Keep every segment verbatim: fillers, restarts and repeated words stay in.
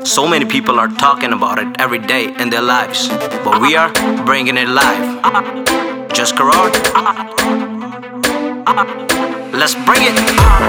So many people are talking about it every day in their lives, but we are bringing it live. Just Karad. Let's bring it.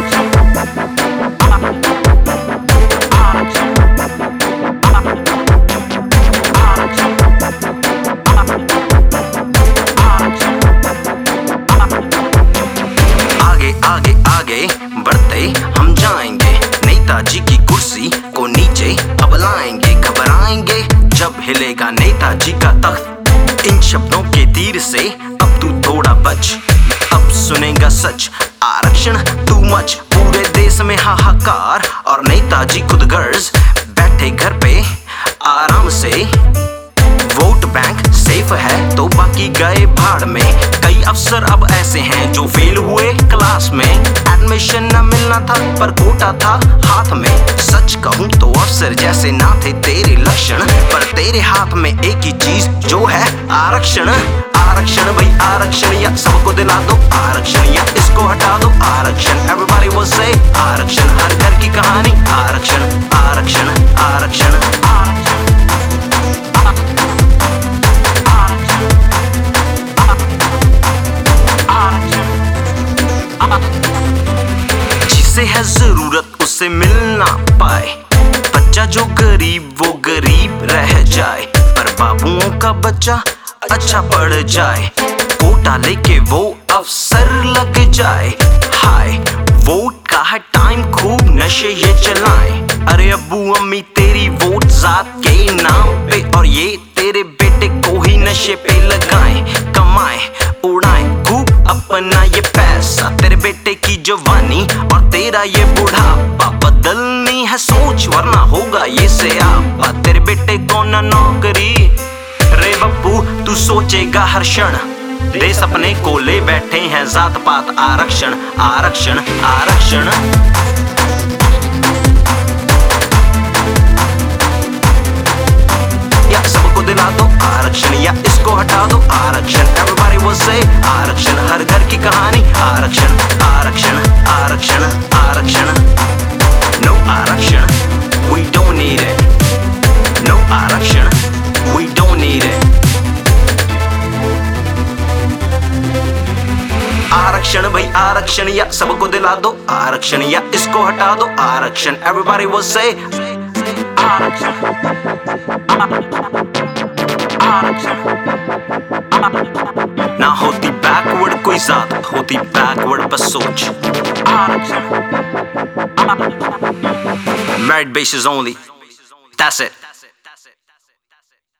आगे आगे आगे बढ़ते हम जाएंगे, नेताजी की कुर्सी को नीचे अब लाएंगे। घबराएंगे जब हिलेगा नेताजी का तख्त, इन शब्दों के तीर से अब तू थोड़ा बच। अब सुनेगा सच, आरक्षण टू मच, पूरे देश में हाहाकार और नेताजी खुद गर्ज। बैठे घर पे आराम से, वोट बैंक सेफ है तो बाकी गए भाड़ में। कई अफसर अब ऐसे हैं जो फेल हुए क्लास में, एडमिशन न मिलना था पर कोटा था हाथ में। सच कहूं तो अफसर जैसे ना थे तेरे लक्षण, पर तेरे हाथ में एक ही चीज जो है आरक्षण। आरक्षण भाई आरक्षण, या सबको दिला दो आरक्षण, या इसको हटा दो आरक्षण। एवरीबॉडी विल से आरक्षण, हर घर की कहानी आरक्षण आरक्षण आरक्षण आरक्षण। जिसे है जरूरत उसे मिल ना पाए, बच्चा जो गरीब वो गरीब रह जाए, पर बाबुओं का बच्चा अच्छा पढ़ जाए। कोटा लेके वो अफसर लग जाए, हाय वोट का है टाइम, खूब नशे ये चलाएं। अरे अब्बू अम्मी तेरी वोट जात के नाम पे, और ये तेरे बेटे को ही नशे पे लगाएं। कमाएं उड़ाएं खूब अपना ये पैसा, तेरे बेटे की जवानी और तेरा ये बुढ़ापा। बदलनी है सोच वरना होगा ये सियापा, तेरे बेटे को ना नौकरी रे बप्पू तू सोचेगा हर क्षण। देश अपने को ले बैठे हैं जात पात आरक्षण आरक्षण आरक्षण। या सबको दिला दो आरक्षण, या इसको हटा दो आरक्षण। एवरीबॉडी विल से आरक्षण, हर घर की कहानी आरक्षण आरक्षण आरक्षण आरक्षण। नो आरक्षण we don't need it, no आरक्षण we don't need it। आरक्षण भाई आरक्षण, या सबको दिला दो आरक्षण, या इसको हटा दो आरक्षण। एवरीबॉडी विल से आरक्षण आरक्षण। ना होती बैकवर्ड कोई जात, होती बैकवर्ड बस सोच। आरक्षण merit basis only, that's it।